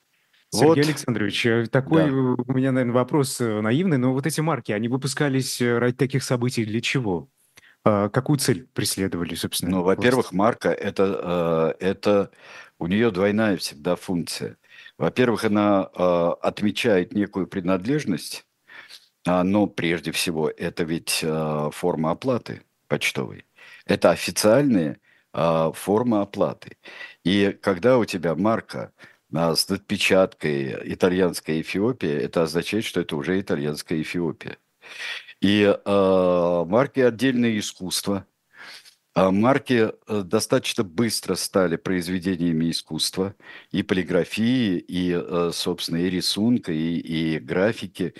Сергей Вот, Александрович, э, такой э, да. у меня, наверное, вопрос э, наивный, но вот эти марки, они выпускались э, ради таких событий для чего? А какую цель преследовали, собственно, Ну, власти? во-первых, марка это, э, это у нее двойная всегда функция. Во-первых, она э, отмечает некую принадлежность, а, но прежде всего это ведь э, форма оплаты почтовой. Это официальная э, форма оплаты. И когда у тебя марка а, с отпечаткой итальянская Эфиопия, это означает, что это уже итальянская Эфиопия. И э, марки отдельное искусство. А марки э, достаточно быстро стали произведениями искусства и полиграфии, и, э, собственно, и рисунка, и, и графики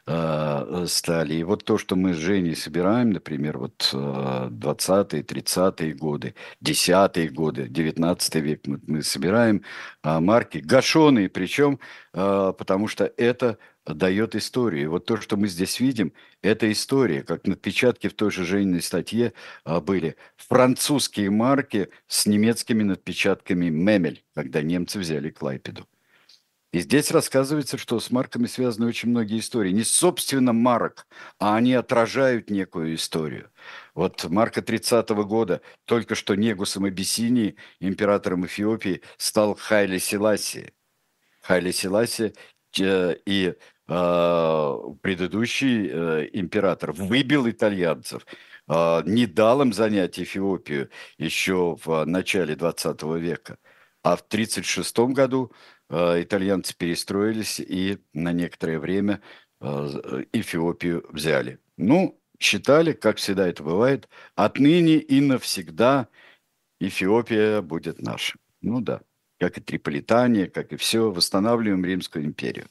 э, стали. И вот то, что мы с Женей собираем, например, вот э, двадцатые, тридцатые годы, десятые годы, девятнадцатый век мы, мы собираем а, марки, гашеные причем, а, потому что это дает историю. И вот то, что мы здесь видим, это история, как напечатки в той же Жениной статье а, были французские марки с немецкими надпечатками «Мемель», когда немцы взяли Клайпеду. И здесь рассказывается, что с марками связаны очень многие истории. Не собственно марок, а они отражают некую историю. Вот марка тридцатого года, только что Негусом Абиссинии, императором Эфиопии, стал Хайли Селасси. Хайли Селасси э, и э, предыдущий э, император выбил итальянцев, э, не дал им занять Эфиопию еще в начале двадцатого века. А в тридцать шестом году э, итальянцы перестроились и на некоторое время э, Эфиопию взяли. Ну, считали, как всегда это бывает, отныне и навсегда Эфиопия будет наша. Ну да, как и Триполитания, как и все, восстанавливаем Римскую империю.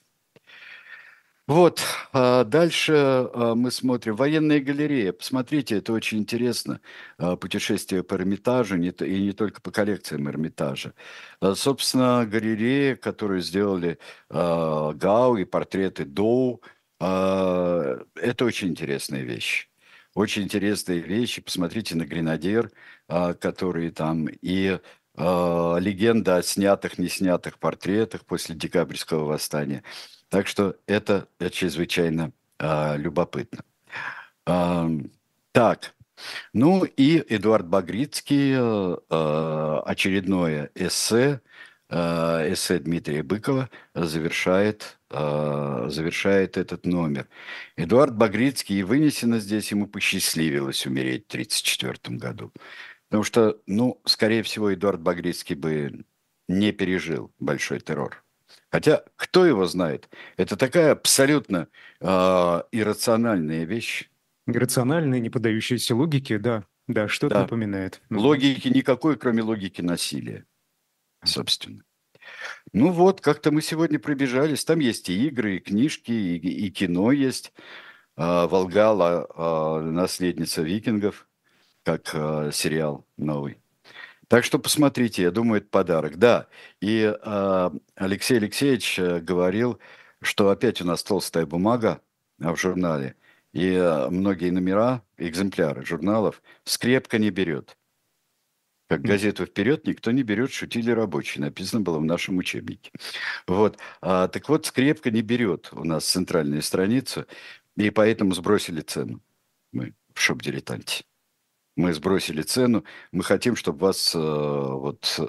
Вот, а дальше а, мы смотрим военная галерея. Посмотрите, это очень интересно. А, Путешествие по Эрмитажу, не т- и не только по коллекциям Эрмитажа. А, Собственно, галерея, которую сделали а, Гау и портреты Доу, а, это очень интересная вещь. Очень интересные вещи. Посмотрите на Гренадер, а, которые там, и а, легенда о снятых, не снятых портретах после декабрьского восстания. Так что это, это чрезвычайно а, любопытно. А, так, ну и Эдуард Багрицкий, э, э, очередное эссе, э, эссе Дмитрия Быкова завершает, э, завершает этот номер. Эдуард Багрицкий, и вынесено здесь, ему посчастливилось умереть в тысяча девятьсот тридцать четвёртом году. Потому что, ну, скорее всего, Эдуард Багрицкий бы не пережил большой террор. Хотя, кто его знает? Это такая абсолютно э, иррациональная вещь. Иррациональные, не поддающиеся логике, да, да, что-то Да, напоминает. Мгм. логики никакой, кроме логики насилия, собственно. Ну вот, как-то мы сегодня пробежались. Там есть и игры, и книжки, и, и кино есть. А, Волгала, а, наследница викингов, как а, сериал новый. Так что посмотрите, я думаю, это подарок. Да, и а, Алексей Алексеевич э, говорил, что опять у нас толстая бумага а, в журнале, и а, многие номера, экземпляры журналов скрепка не берет. Как М. газету «Вперед» никто не берет, шутили рабочие. Написано было в нашем учебнике. Вот. А, так вот, скрепка не берет у нас центральную страницу, и поэтому сбросили цену мы в шоп-дилетанте. Мы сбросили цену. Мы хотим, чтобы вас э, вот,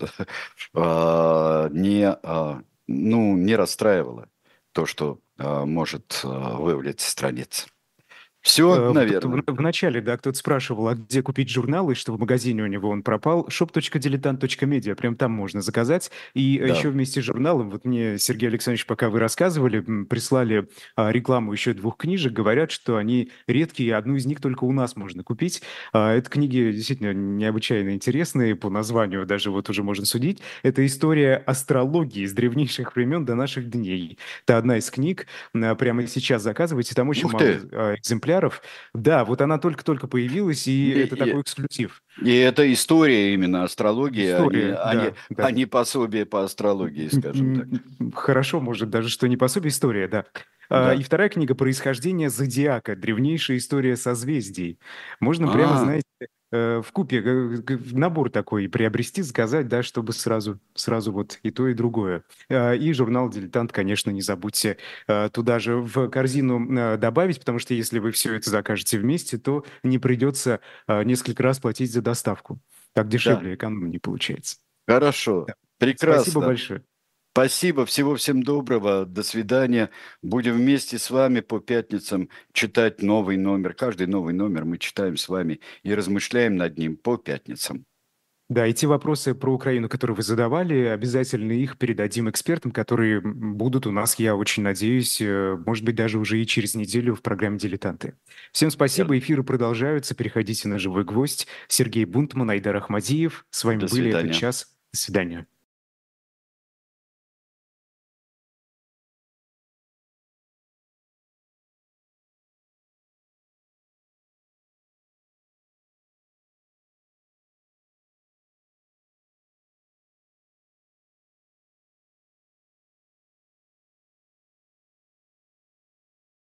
э, не, э, ну, не расстраивало то, что э, может э, вывалиться страница. Все, Э, Тут в, наверное. в начале, да, кто-то спрашивал, а где купить журнал, и что в магазине у него он пропал. шоп точка дилетант точка медиа, прям там можно заказать. И э, Да. еще вместе с журналом, вот мне, Сергей Александрович, пока вы рассказывали, м, прислали а, рекламу еще двух книжек, говорят, что они редкие, одну из них только у нас можно купить. А, это книги действительно необычайно интересные, по названию даже вот уже можно судить. Это история астрологии с древнейших времен до наших дней. Это одна из книг, а, прямо сейчас заказывайте, там очень Ух мало ты! а, экземпляров. Да, вот она только-только появилась, и И, это и- такой эксклюзив. и это история именно астрологии, а не, История, а не, да, да. а не пособие по астрологии, скажем так. М, м, Хорошо, может, даже что не пособие, история, да. А, И Да. вторая книга «Происхождение зодиака. Древнейшая история созвездий». Можно прямо, А, знаете, э, в купе, э, г- набор такой приобрести, заказать, да, чтобы сразу, сразу вот и то, и другое. Э, И журнал «Дилетант», конечно, не забудьте э, туда же в корзину э, добавить, потому что если вы все это закажете вместе, то не придется э, несколько раз платить за доставку. Так Да, дешевле, экономнее получается. хорошо, Да. Спасибо прекрасно. большое. Спасибо, всего всем доброго, до свидания. Будем вместе с вами по пятницам читать новый номер. Каждый новый номер мы читаем с вами и размышляем над ним по пятницам. Да, и те вопросы про Украину, которые вы задавали, обязательно их передадим экспертам, которые м, будут у нас, я очень надеюсь, э, может быть, даже уже и через неделю в программе «Дилетанты». Всем спасибо, Верно. эфиры продолжаются, переходите на «Живой гвоздь». Сергей Бунтман, Айдар Ахмадиев. С вами До были «Этот свидания. час». До свидания.